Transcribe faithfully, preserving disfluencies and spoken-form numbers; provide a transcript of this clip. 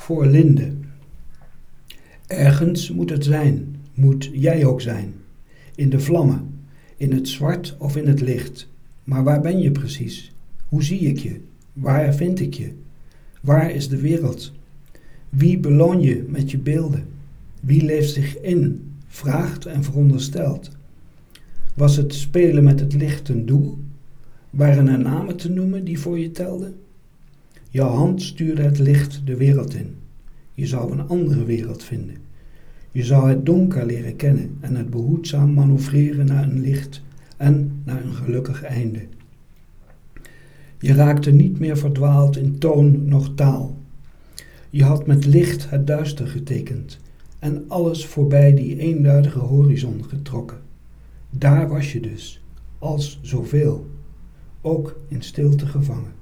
Voor Linde. Ergens moet het zijn, moet jij ook zijn. In de vlammen, in het zwart of in het licht. Maar waar ben je precies? Hoe zie ik je? Waar vind ik je? Waar is de wereld? Wie beloon je met je beelden? Wie leeft zich in, vraagt en veronderstelt? Was het spelen met het licht een doel? Waren er namen te noemen die voor je telden? Jouw hand stuurde het licht de wereld in. Je zou een andere wereld vinden. Je zou het donker leren kennen en het behoedzaam manoeuvreren naar een licht en naar een gelukkig einde. Je raakte niet meer verdwaald in toon noch taal. Je had met licht het duister getekend en alles voorbij die eenduidige horizon getrokken. Daar was je dus, als zoveel, ook in stilte gevangen.